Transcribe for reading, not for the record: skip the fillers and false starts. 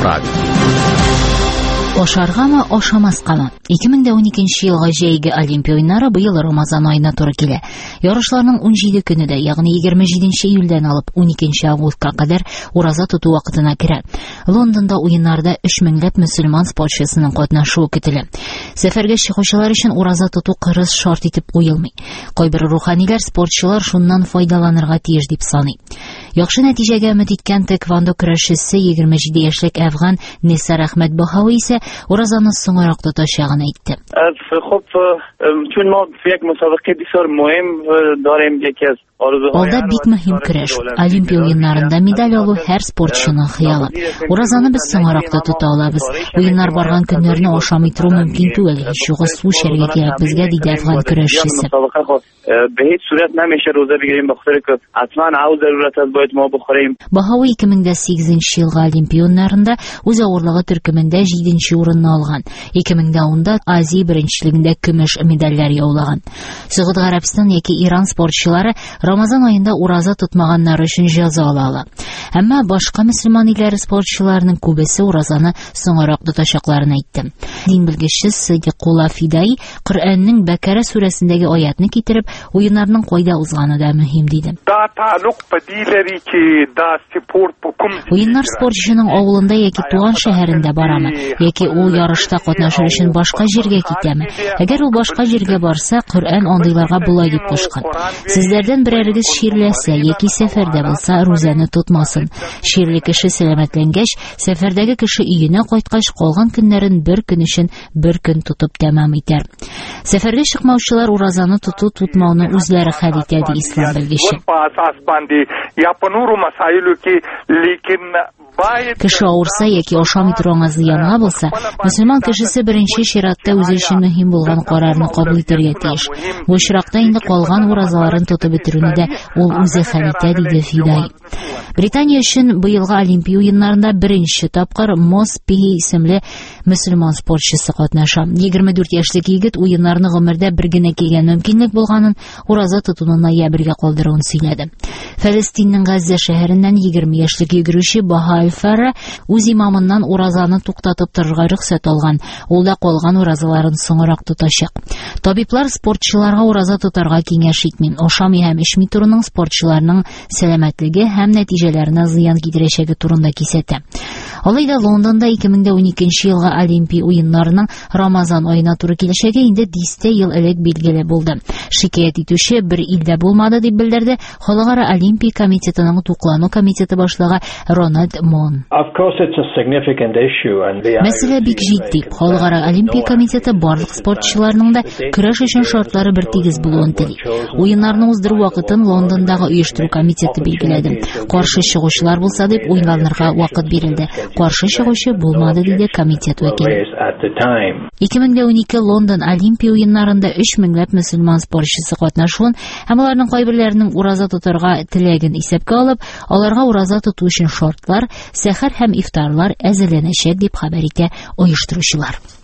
яфрак. Ашаргамы, ашамаскамы? 2012 елга җәйге Олимпия уеннары быел Рамазан аена туры килә. Ярышларның 17 көне дә, ягъни 27 июльдән алып 12 августка кадәр ураза тоту вакытына керә. Лондонда уеннарда 3 меңләп мөселман спортчысының катнашуы көтелә. Сәфәргә чыгучылар өчен ураза тоту кырыс шарт итеп куелмый. Кайбер руханилар спортчылар шуннан файдаланырга тиеш дип саный. Яхшы нәтиҗәгә өмет иткән тэквондо көрәшчесе 27 яшьлек әфган Несар Әхмәт Баһави исә уразаны соңрак тотачагын әйтте. Алда бик мөһим көрәш. Олимпия уеннарында медаль алу һәр спортчының хыялы. Уразаны без соңракта тота алабыз. Уеннар барган көннәрне ашамый тору мөмкин түгел. Шугы су эчәргә кирәк безгә, диде әфган көрәшчесе. Баһави 2008 елга Олимпия уеннарында үз авырлыгы төркемендә 7нче урынны алган. 2010да Азия беренчелегендә көмеш медальләр яулаган. Сәгъд Гарәбстан яки Иран спортчылары Рамазан аенда ураза тотмаганнар өчен җәза ала. Әмма башка мөселман илләре спортчыларының күбесе уразаны соңрак тотачакларын әйтте. Дин белгече Садикулла Фидай Коръәннең Бәкәрә сүрәсендәге аятны китереп, уеннарның кайда узганы да мөһим диде. Уеннар спортчының авылында яки туган шәһәрендә барамы, яки ул ярышта катнашыр өчен башка җиргә китәме? Әгәр ул башка җиргә барса, Коръән андыйларга булай дип кушкан: Сезләрдән берәрегез ширләсә яки сәфәрдә булса, рузаны тотмасын. Ширле кеше сәламәтләнгәч, сәфәрдәге кеше өенә кайткач, калган көннәрен бер көн өчен бер көн тотып тәмам итәр. Сәфәргә чыкмаучылар уразаны тоту-тотмауны үзләре хәл итә, ди ислам белгече. Кеше авырса яки ашамый торган зыянга булса, мөселман кешесе беренче чиратта үзе өчен мөһим булган карарны кабул итәргә тиеш. Бу чиракта инде калган уразаларын тотып бетерүне дә ул үзе хәл итә, диде Фидай. Британия өчен быелгы Олимпия уеннарында беренче тапкыр Мос Пи исемле мөселман спортчысы катнаша. 24 яшьлек егет уеннарны гомердә бер генә килгән мөмкинлек булганын, ураза тотуны ноябрьгә калдыруын сөйләде. Фәлестиннең Газза шәһәреннән 20 яшьлек йөгерүче Баһа Фәрра үз имамыннан уразаны туктатып торырга рөхсәт алган. Ул да калган уразаларын соңрак тотачак. Табиблар спортчыларга ураза тотарга киңәш итми. Ашамый һәм эчми торуның спортчыларның сәламәтлеге һәм нәтиҗәләренә зыян китерәчәге турында кисәтә. Алайда Лондонда 2012 елга Олимпия уеннарының Рамазан аена туры киләчәге инде 10 ел элек билгеле булды. Шикаят итүче бер илдә булмады дип белдерде Халыкара Олимпия комитетының туклану комитеты башлыгы Рональд Мон. Мәсьәлә бик җитди. Халыкара Олимпия комитеты барлык спортчыларның да көрәш өчен шартлары бер тигез булуын тели. Уеннарны уздыру вакытын Лондондагы оештыру комитеты билгеләде. Каршы чыгучылар булса дип уйнарга вакыт бирелде. Каршы чыгучы булмады, диде комитет вәкиле. 2012 Лондон Олимпия уеннарында 3 меңләп мөселман спортчысы катнашуын һәм аларның кайберләренең ураза тотарга теләген исәпкә алып, аларга ураза тоту өчен шартлар, сәхәр һәм ифтарлар әзерләнәчәк дип хәбәр итә оештыручылар.